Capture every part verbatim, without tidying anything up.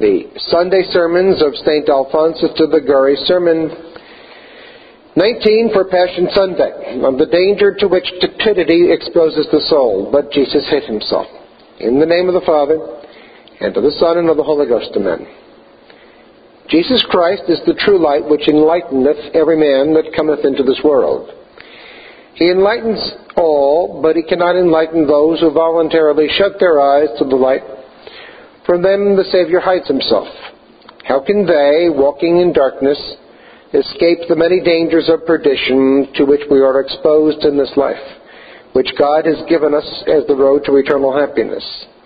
the Sunday sermons of Saint Alphonsus de Liguori, Sermon nineteen for Passion Sunday, on the danger to which stupidity exposes the soul. But Jesus hid himself. In the name of the Father, and of the Son, and of the Holy Ghost, amen. Jesus Christ is the true light which enlighteneth every man that cometh into this world. He enlightens all, but he cannot enlighten those who voluntarily shut their eyes to the light. From them the Savior hides himself. How can they, walking in darkness, escape the many dangers of perdition to which we are exposed in this life, which God has given us as the road to eternal happiness?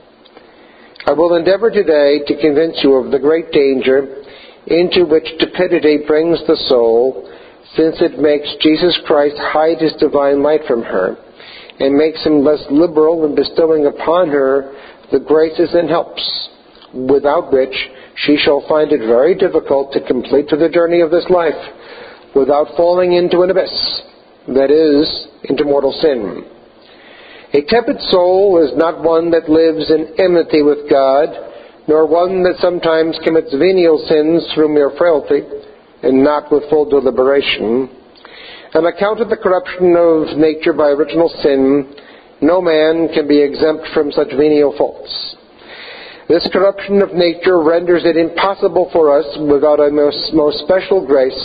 I will endeavor today to convince you of the great danger into which stupidity brings the soul, since it makes Jesus Christ hide his divine light from her, and makes him less liberal in bestowing upon her the graces and helps, without which she shall find it very difficult to complete the journey of this life, without falling into an abyss, that is, into mortal sin. A tepid soul is not one that lives in enmity with God, nor one that sometimes commits venial sins through mere frailty, and not with full deliberation. On account of the corruption of nature by original sin, no man can be exempt from such venial faults. This corruption of nature renders it impossible for us, without a most, most special grace,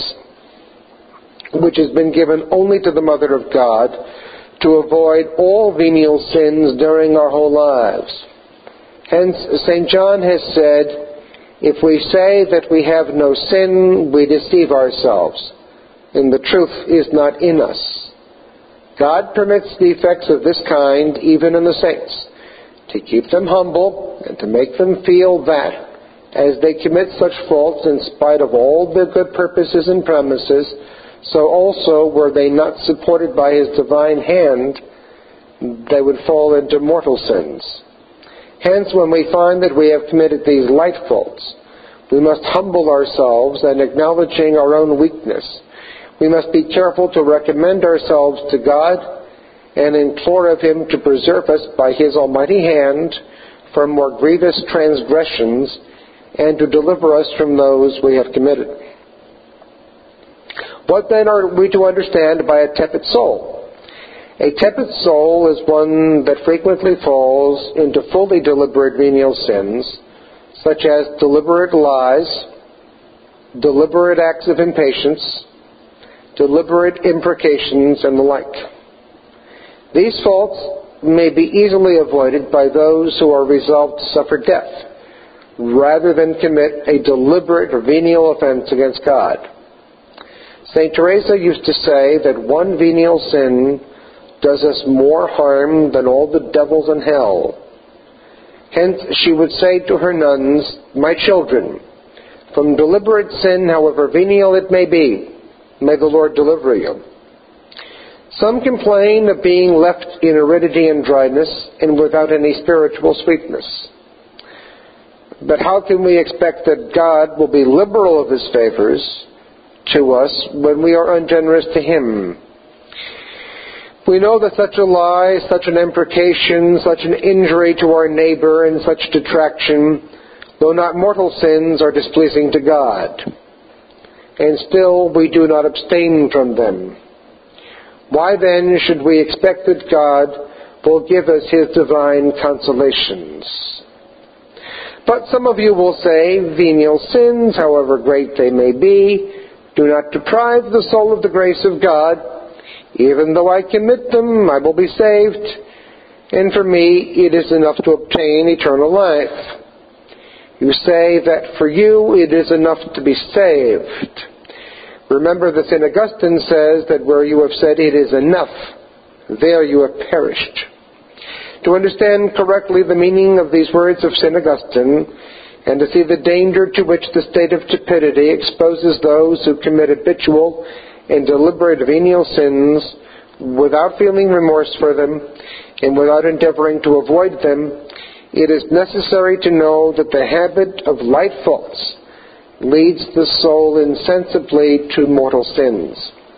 which has been given only to the Mother of God, to avoid all venial sins during our whole lives. Hence, Saint John has said, if we say that we have no sin, we deceive ourselves, and the truth is not in us. God permits the effects of this kind even in the saints, to keep them humble and to make them feel that, as they commit such faults in spite of all their good purposes and promises, so also were they not supported by his divine hand, they would fall into mortal sins. Hence, when we find that we have committed these light faults, we must humble ourselves, and acknowledging our own weakness, we must be careful to recommend ourselves to God and implore of him to preserve us by his almighty hand from more grievous transgressions, and to deliver us from those we have committed. What then are we to understand by a tepid soul? A tepid soul is one that frequently falls into fully deliberate venial sins, such as deliberate lies, deliberate acts of impatience, deliberate imprecations, and the like. These faults may be easily avoided by those who are resolved to suffer death, rather than commit a deliberate or venial offense against God. Saint Teresa used to say that one venial sin does us more harm than all the devils in hell. Hence, she would say to her nuns, my children, from deliberate sin, however venial it may be, may the Lord deliver you. Some complain of being left in aridity and dryness, and without any spiritual sweetness. But how can we expect that God will be liberal of his favors to us when we are ungenerous to him? We know that such a lie, such an imprecation, such an injury to our neighbor, and such detraction, though not mortal sins, are displeasing to God. And still we do not abstain from them. Why then should we expect that God will give us his divine consolations? But some of you will say, venial sins, however great they may be, do not deprive the soul of the grace of God. Even though I commit them, I will be saved, and for me it is enough to obtain eternal life. You say that for you it is enough to be saved. Remember that Saint Augustine says that where you have said it is enough, there you have perished. To understand correctly the meaning of these words of Saint Augustine, and to see the danger to which the state of stupidity exposes those who commit habitual and deliberate venial sins without feeling remorse for them and without endeavoring to avoid them, it is necessary to know that the habit of light faults leads the soul insensibly to mortal sins.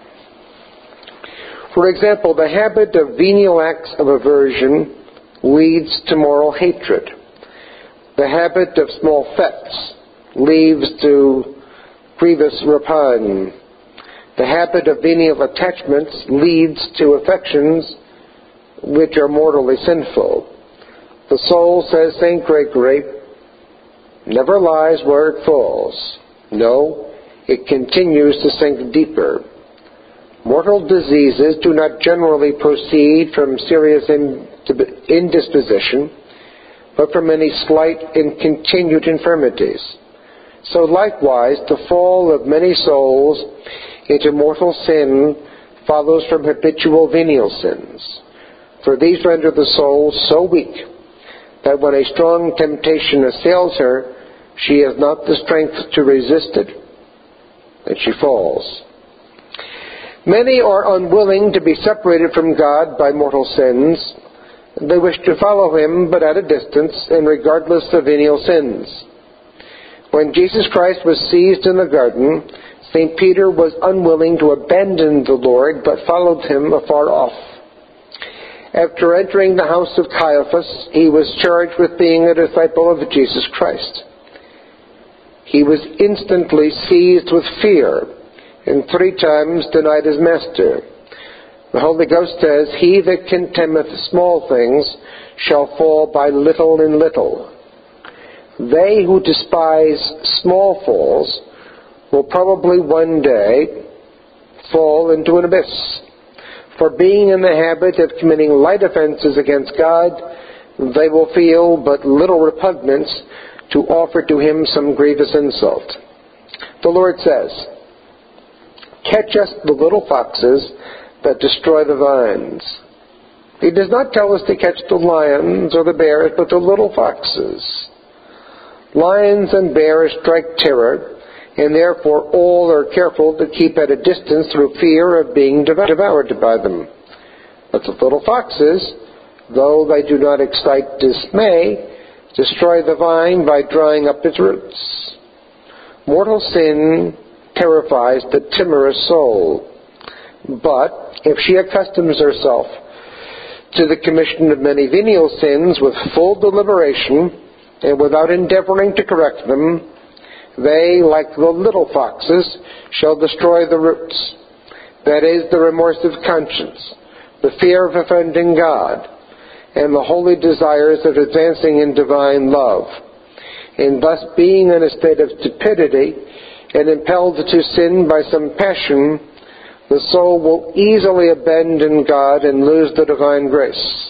For example, the habit of venial acts of aversion leads to moral hatred. The habit of small thefts leads to grievous rapine. The habit of venial attachments leads to affections which are mortally sinful. The soul, says Saint Gregory, never lies where it falls. No, it continues to sink deeper. Mortal diseases do not generally proceed from serious indisposition, but from many slight and continued infirmities. So likewise, the fall of many souls into mortal sin follows from habitual venial sins. For these render the soul so weak that when a strong temptation assails her, she has not the strength to resist it, and she falls. Many are unwilling to be separated from God by mortal sins. They wish to follow him, but at a distance, and regardless of venial sins. When Jesus Christ was seized in the garden, Saint Peter was unwilling to abandon the Lord, but followed him afar off. After entering the house of Caiaphas, he was charged with being a disciple of Jesus Christ. He was instantly seized with fear, and three times denied his master. The Holy Ghost says, "He that contemneth small things shall fall by little and little." They who despise small falls will probably one day fall into an abyss. For being in the habit of committing light offenses against God, they will feel but little repugnance to offer to him some grievous insult. The Lord says, "Catch us the little foxes that destroy the vines." He does not tell us to catch the lions or the bears, but the little foxes. Lions and bears strike terror, and therefore all are careful to keep at a distance through fear of being devoured by them. But the little foxes, though they do not excite dismay, destroy the vine by drying up its roots. Mortal sin terrifies the timorous soul, but if she accustoms herself to the commission of many venial sins with full deliberation and without endeavoring to correct them, they, like the little foxes, shall destroy the roots. That is, the remorse of conscience, the fear of offending God, and the holy desires of advancing in divine love. And thus, being in a state of stupidity and impelled to sin by some passion, the soul will easily abandon God and lose the divine grace.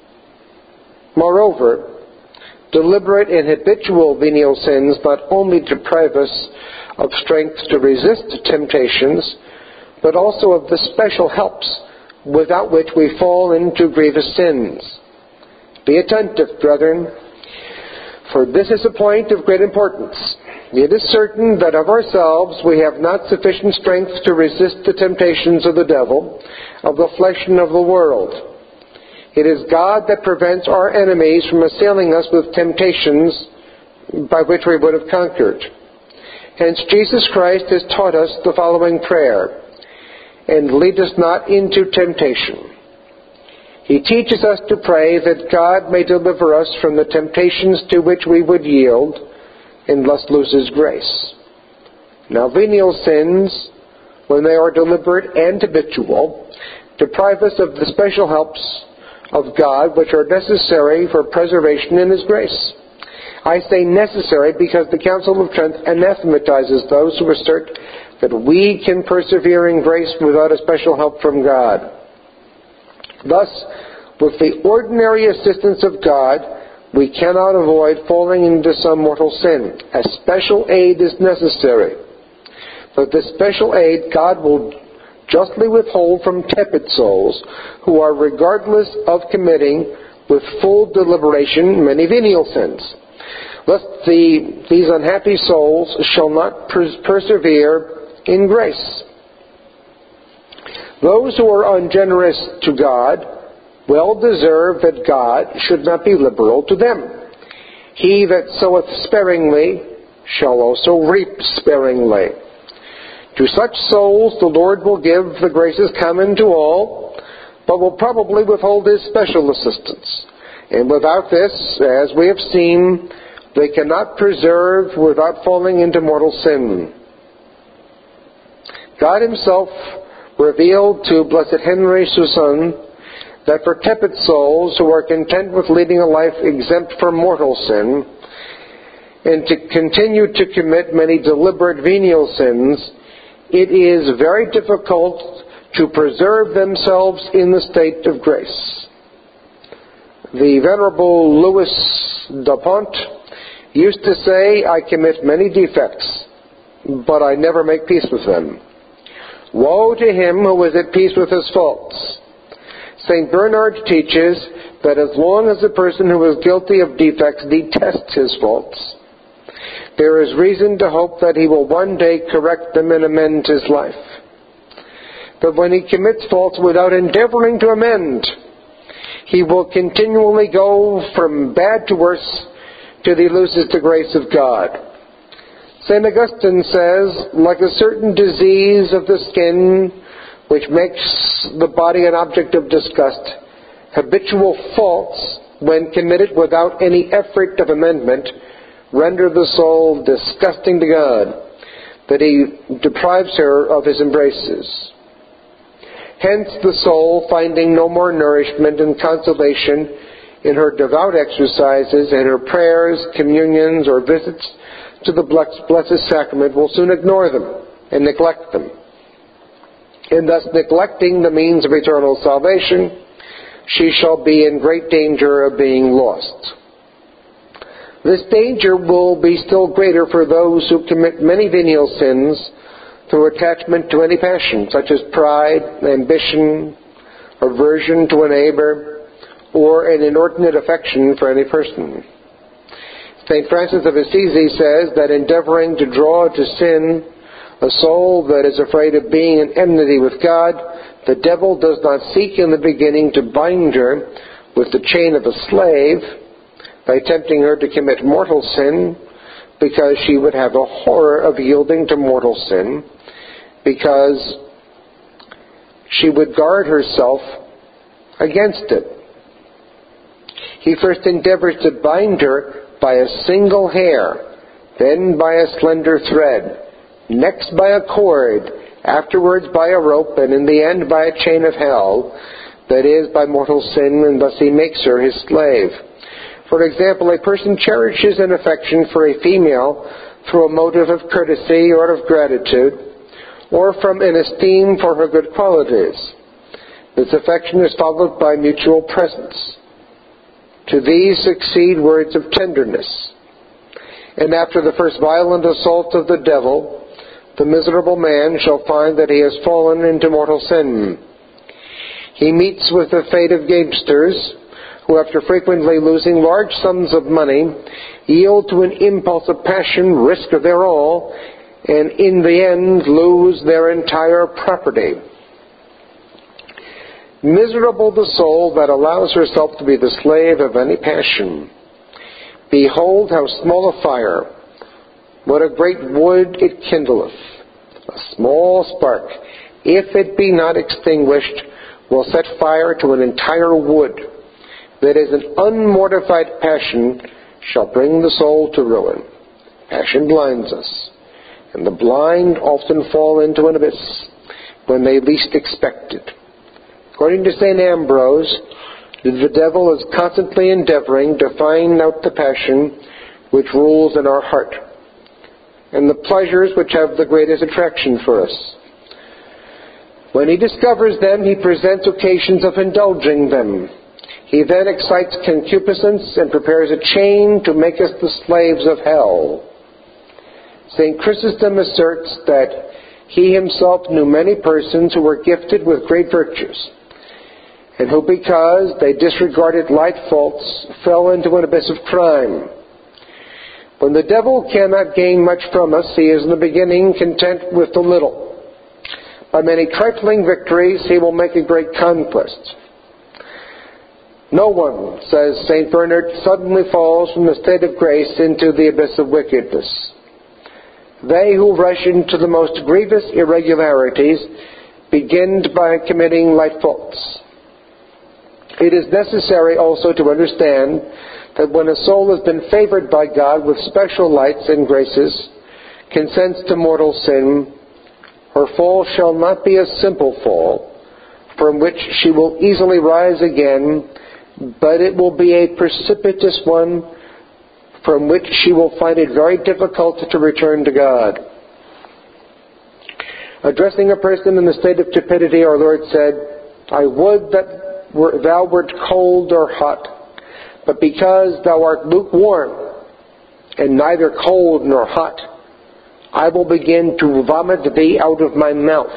Moreover, deliberate and habitual venial sins not only deprive us of strength to resist temptations, but also of the special helps without which we fall into grievous sins. Be attentive, brethren, for this is a point of great importance. It is certain that of ourselves we have not sufficient strength to resist the temptations of the devil, of the flesh and of the world. It is God that prevents our enemies from assailing us with temptations by which we would have conquered. Hence Jesus Christ has taught us the following prayer: "And lead us not into temptation." He teaches us to pray that God may deliver us from the temptations to which we would yield and thus lose his grace. Now, venial sins, when they are deliberate and habitual, deprive us of the special helps of God which are necessary for preservation in his grace. I say necessary because the Council of Trent anathematizes those who assert that we can persevere in grace without a special help from God. Thus, with the ordinary assistance of God, we cannot avoid falling into some mortal sin. A special aid is necessary. But this special aid God will justly withhold from tepid souls who are regardless of committing with full deliberation many venial sins. Lest the, these unhappy souls shall not pers- persevere in grace. Those who are ungenerous to God well deserve that God should not be liberal to them. He that soweth sparingly shall also reap sparingly. To such souls the Lord will give the graces common to all, but will probably withhold his special assistance. And without this, as we have seen, they cannot preserve without falling into mortal sin. God himself revealed to Blessed Henry Susan that for tepid souls who are content with leading a life exempt from mortal sin, and to continue to commit many deliberate venial sins, it is very difficult to preserve themselves in the state of grace. The Venerable Louis Dupont used to say, I commit many defects, but I never make peace with them. Woe to him who is at peace with his faults. Saint Bernard teaches that as long as a person who is guilty of defects detests his faults, there is reason to hope that he will one day correct them and amend his life. But when he commits faults without endeavoring to amend, he will continually go from bad to worse till he loses the grace of God. Saint Augustine says, like a certain disease of the skin which makes the body an object of disgust, habitual faults, when committed without any effort of amendment, render the soul disgusting to God, that he deprives her of his embraces. Hence the soul, finding no more nourishment and consolation in her devout exercises, in her prayers, communions, or visits to the Blessed Sacrament, will soon ignore them and neglect them. In thus neglecting the means of eternal salvation, she shall be in great danger of being lost. This danger will be still greater for those who commit many venial sins through attachment to any passion, such as pride, ambition, aversion to a neighbor, or an inordinate affection for any person. Saint Francis of Assisi says that endeavoring to draw to sin a soul that is afraid of being in enmity with God, the devil does not seek in the beginning to bind her with the chain of a slave by tempting her to commit mortal sin, because she would have a horror of yielding to mortal sin, because she would guard herself against it. He first endeavors to bind her by a single hair, then by a slender thread, next by a cord, afterwards by a rope, and in the end by a chain of hell, that is, by mortal sin, and thus he makes her his slave. For example, a person cherishes an affection for a female through a motive of courtesy or of gratitude, or from an esteem for her good qualities. This affection is followed by mutual presents. To these succeed words of tenderness. And after the first violent assault of the devil, the miserable man shall find that he has fallen into mortal sin. He meets with the fate of gamesters, who after frequently losing large sums of money, yield to an impulse of passion, risk their all, and in the end lose their entire property. Miserable the soul that allows herself to be the slave of any passion. Behold how small a fire, what a great wood it kindleth. A small spark, if it be not extinguished, will set fire to an entire wood. That is, an unmortified passion shall bring the soul to ruin. Passion blinds us, and the blind often fall into an abyss when they least expect it. According to Saint Ambrose, the devil is constantly endeavoring to find out the passion which rules in our heart, and the pleasures which have the greatest attraction for us. When he discovers them, he presents occasions of indulging them. He then excites concupiscence and prepares a chain to make us the slaves of hell. Saint Chrysostom asserts that he himself knew many persons who were gifted with great virtues, and who, because they disregarded light faults, fell into an abyss of crime. When the devil cannot gain much from us, he is in the beginning content with the little. By many trifling victories, he will make a great conquest. No one, says Saint Bernard, suddenly falls from the state of grace into the abyss of wickedness. They who rush into the most grievous irregularities begin by committing light faults. It is necessary also to understand that when a soul has been favored by God with special lights and graces, consents to mortal sin, her fall shall not be a simple fall, from which she will easily rise again, but it will be a precipitous one, from which she will find it very difficult to return to God. Addressing a person in the state of tepidity, our Lord said, I would that thou wert cold or hot, but because thou art lukewarm, and neither cold nor hot, I will begin to vomit thee out of my mouth.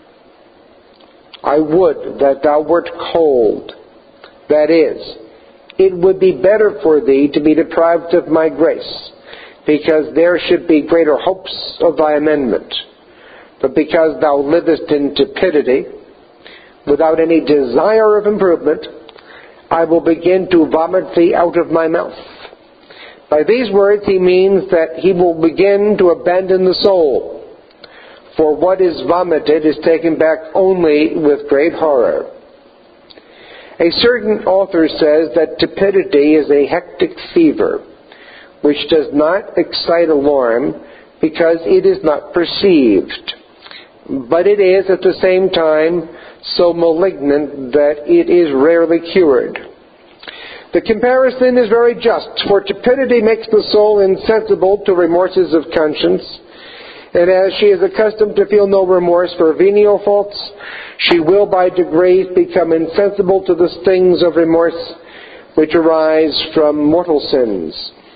I would that thou wert cold. That is, it would be better for thee to be deprived of my grace, because there should be greater hopes of thy amendment. But because thou livest in tepidity, without any desire of improvement, I will begin to vomit thee out of my mouth. By these words he means that he will begin to abandon the soul, for what is vomited is taken back only with great horror. A certain author says that tepidity is a hectic fever, which does not excite alarm because it is not perceived, but it is at the same time so malignant that it is rarely cured. The comparison is very just, for tepidity makes the soul insensible to remorses of conscience, and as she is accustomed to feel no remorse for venial faults, she will by degrees become insensible to the stings of remorse which arise from mortal sins.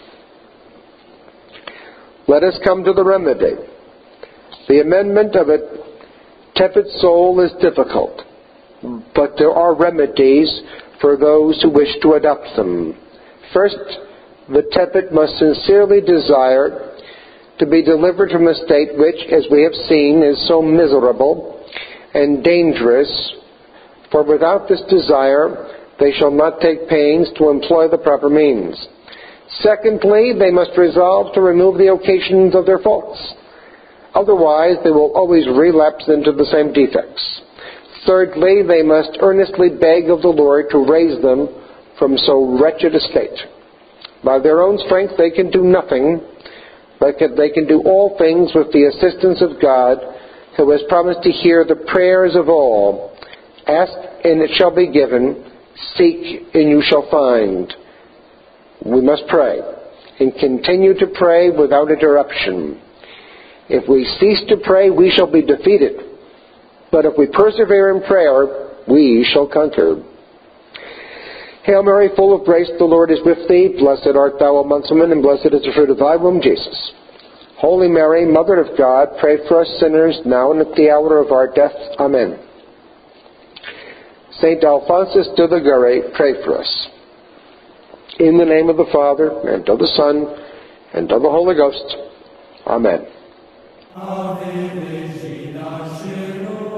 Let us come to the remedy. The amendment of a tepid soul is difficult, but there are remedies for those who wish to adopt them. First, the tepid must sincerely desire to be delivered from a state which, as we have seen, is so miserable and dangerous, for without this desire they shall not take pains to employ the proper means. Secondly, they must resolve to remove the occasions of their faults. Otherwise, they will always relapse into the same defects. Thirdly, they must earnestly beg of the Lord to raise them from so wretched a state. By their own strength they can do nothing, but they can do all things with the assistance of God, who has promised to hear the prayers of all. Ask, and it shall be given. Seek, and you shall find. We must pray, and continue to pray without interruption. If we cease to pray, we shall be defeated. But if we persevere in prayer, we shall conquer. Hail Mary, full of grace, the Lord is with thee. Blessed art thou amongst women, and blessed is the fruit of thy womb, Jesus. Holy Mary, Mother of God, pray for us sinners, now and at the hour of our death. Amen. Saint Alphonsus de Liguori, pray for us. In the name of the Father, and of the Son, and of the Holy Ghost. Amen. Ave Regina Caeli.